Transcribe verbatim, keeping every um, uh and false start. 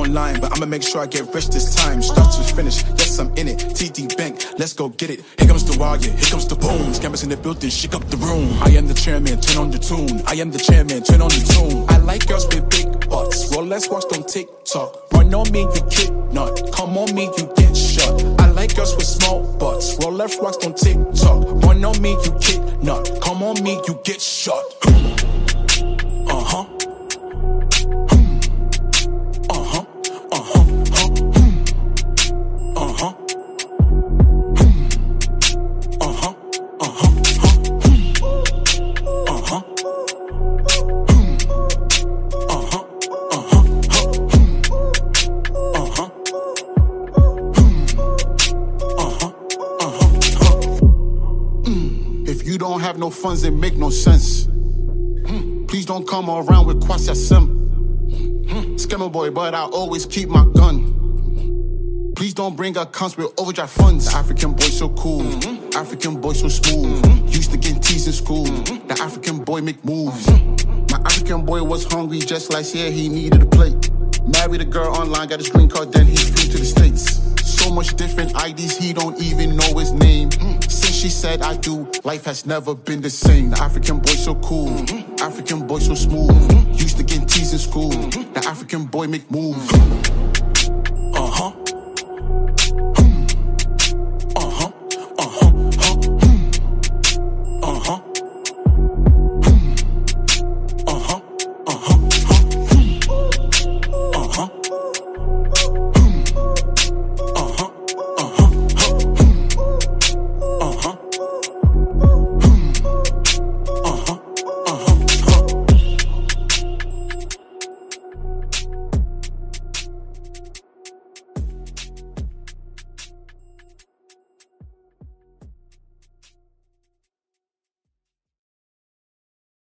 online, but I'ma make sure I get rich this time. Start to finish, yes, I'm in it. T D Bank, let's go get it. Here comes the wire, here comes the boom. Scammers in the building, shake up the room. I am the chairman, turn on the tune. I am the chairman, turn on the tune. I like girls with big butts. Roll, let's watch on TikTok. Run on me, you get nut. Come on me, you get shot. I like girls with small butts. Roll, let's watch on TikTok. Run on me, you get nut. Come on me, you get shot. Uh-huh. Have no funds, it make no sense. Mm. Please don't come around with Kwasi Sim. Mm. Scammer boy, but I always keep my gun. Please don't bring accounts with overdraft funds. The African boy so cool, mm-hmm. African boy so smooth. Mm-hmm. Used to get teased in school. Mm-hmm. The African boy make moves. Mm-hmm. My African boy was hungry just like yeah, he needed a plate. Married a girl online, got his green card, then he flew to the States. So much different I Ds, he don't even know his name. Mm. Since she said I do, life has never been the same. The African boy so cool, mm-hmm. African boy so smooth. Mm-hmm. Used to get teased in school. Mm-hmm. The African boy make moves. Mm-hmm.